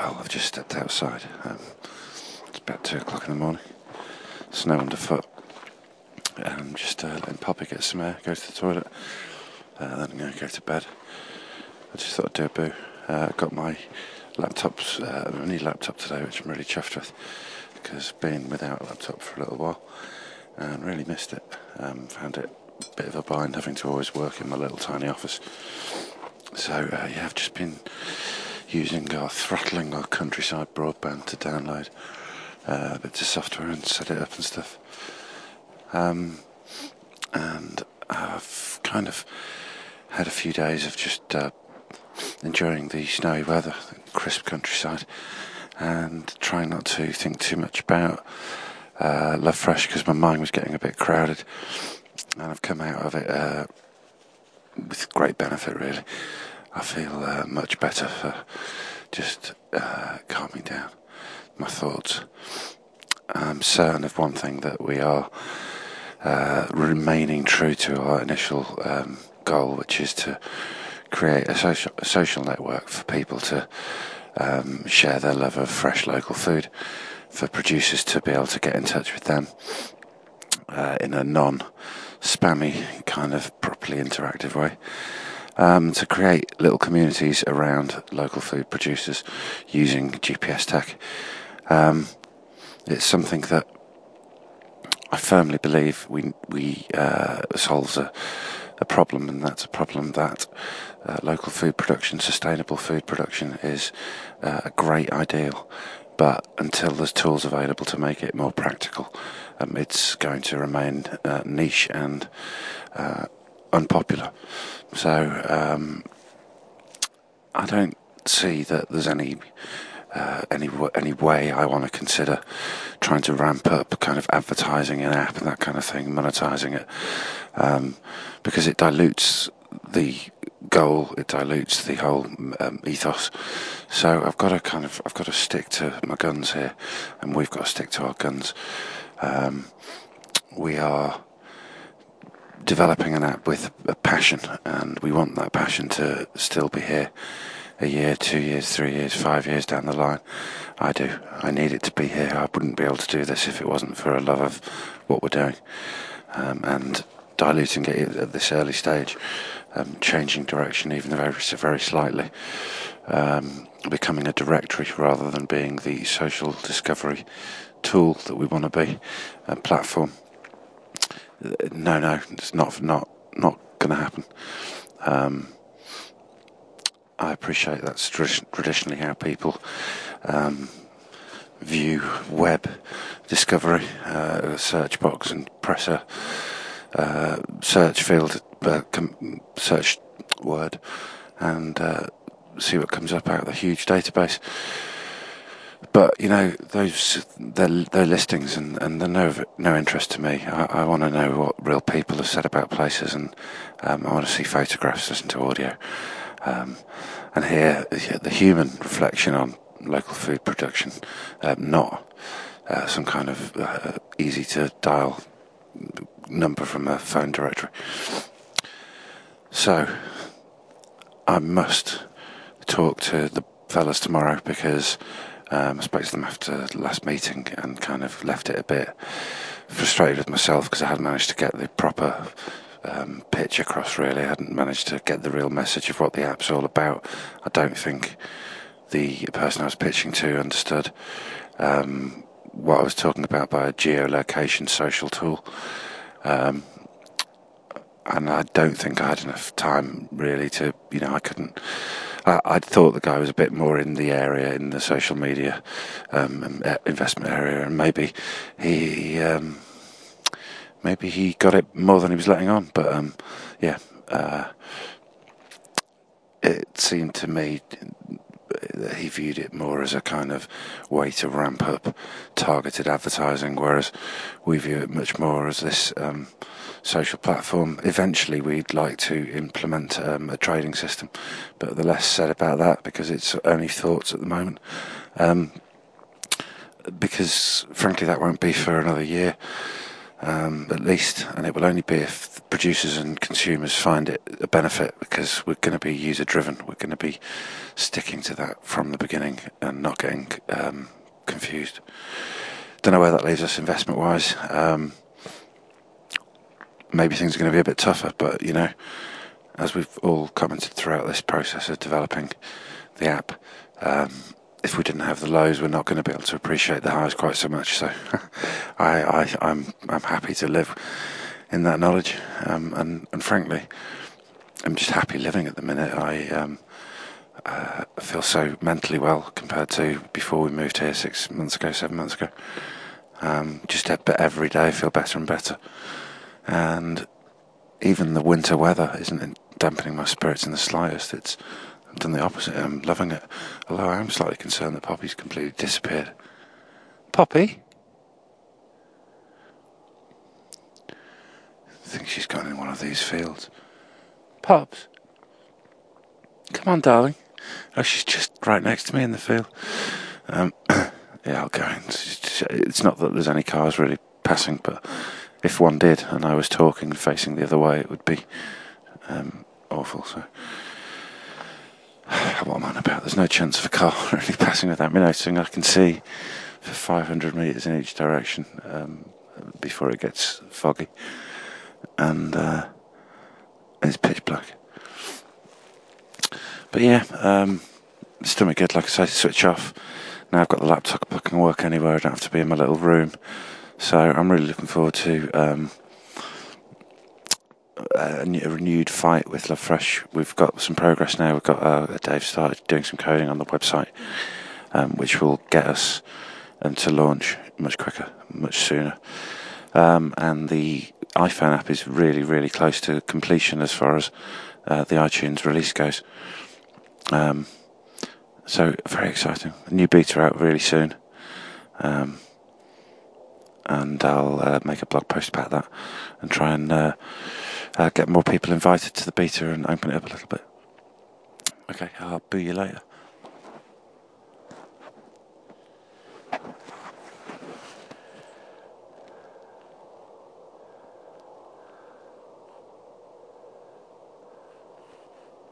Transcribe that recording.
Well, I've just stepped outside. It's about 2 o'clock in the morning. Snow underfoot. And I'm just letting Poppy get some air, go to the toilet. Then I'm going to go to bed. I just thought I'd do a boo. Got my laptops, a new laptop today, which I'm really chuffed with, because being without a laptop for a little while and really missed it. Found it a bit of a bind having to always work in my little tiny office. So I've just been throttling our countryside broadband to download bits of software and set it up and stuff. And I've kind of had a few days of just enjoying the snowy weather, the crisp countryside, and trying not to think too much about Love Fresh, because my mind was getting a bit crowded, and I've come out of it with great benefit, really. I feel much better for just calming down my thoughts. I'm certain of one thing, that we are remaining true to our initial goal, which is to create a social network for people to share their love of fresh local food, for producers to be able to get in touch with them in a non-spammy kind of properly interactive way. To create little communities around local food producers using GPS tech. It's something that I firmly believe we solves a problem, and that's a problem that local food production, sustainable food production, is a great ideal. But until there's tools available to make it more practical, it's going to remain niche and unpopular. So I don't see that there's any way I want to consider trying to ramp up kind of advertising an app and that kind of thing, monetizing it, because it dilutes the goal, it dilutes the whole ethos. So I've got to stick to my guns here, and we've got to stick to our guns. We are developing an app with a passion, and we want that passion to still be here a year, 2 years, 3 years, 5 years down the line. I do. I need it to be here. I wouldn't be able to do this if it wasn't for a love of what we're doing. And diluting it at this early stage, changing direction even very, very slightly, becoming a directory rather than being the social discovery tool that we want to be, a platform. No, it's not going to happen. I appreciate that's traditionally how people view web discovery, search box, and press a search field, search word, and see what comes up out of the huge database. But they're listings, and they're no interest to me. I want to know what real people have said about places, and I want to see photographs, listen to audio, and hear the human reflection on local food production, not some kind of easy to dial number from a phone directory. So I must talk to the fellas tomorrow, because I spoke to them after the last meeting and kind of left it a bit frustrated with myself, because I hadn't managed to get the proper pitch across, really. I hadn't managed to get the real message of what the app's all about. I don't think the person I was pitching to understood what I was talking about by a geolocation social tool. And I don't think I had enough time, really, to, I couldn't. I thought the guy was a bit more in the area, in the social media investment area, and maybe he got it more than he was letting on. But it seemed to me that he viewed it more as a kind of way to ramp up targeted advertising, whereas we view it much more as this social platform. Eventually we'd like to implement a trading system, but the less said about that, because it's only thoughts at the moment, because frankly that won't be for another year. at least, and it will only be if the producers and consumers find it a benefit, because we're going to be user driven. We're going to be sticking to that from the beginning and not getting confused. Don't know where that leaves us investment wise. Maybe things are going to be a bit tougher, but as we've all commented throughout this process of developing the app, if we didn't have the lows, we're not going to be able to appreciate the highs quite so much. So I'm happy to live in that knowledge, and frankly, I'm just happy living at the minute. I feel so mentally well compared to before we moved here 7 months ago. Just every day I feel better and better, and even the winter weather isn't dampening my spirits in the slightest. It's done the opposite. I'm loving it. Although I am slightly concerned that Poppy's completely disappeared. Poppy? I think she's gone in one of these fields. Pops? Come on, darling. Oh, she's just right next to me in the field. Yeah, I'll go in. It's not that there's any cars really passing, but if one did and I was talking facing the other way, it would be awful. So what am I on about? There's no chance of a car really passing without me noticing. I can see for 500 metres in each direction before it gets foggy, and it's pitch black. But yeah, it's done me good. Like I say, switch off. Now I've got the laptop, I can work anywhere. I don't have to be in my little room. So I'm really looking forward to a renewed fight with LoveFresh. We've got some progress now. We've got Dave started doing some coding on the website, which will get us to launch much quicker, much sooner. And the iPhone app is really, really close to completion as far as the iTunes release goes. So very exciting. A new beta out really soon. And I'll make a blog post about that and try and get more people invited to the beta and open it up a little bit. Okay, I'll boo you later.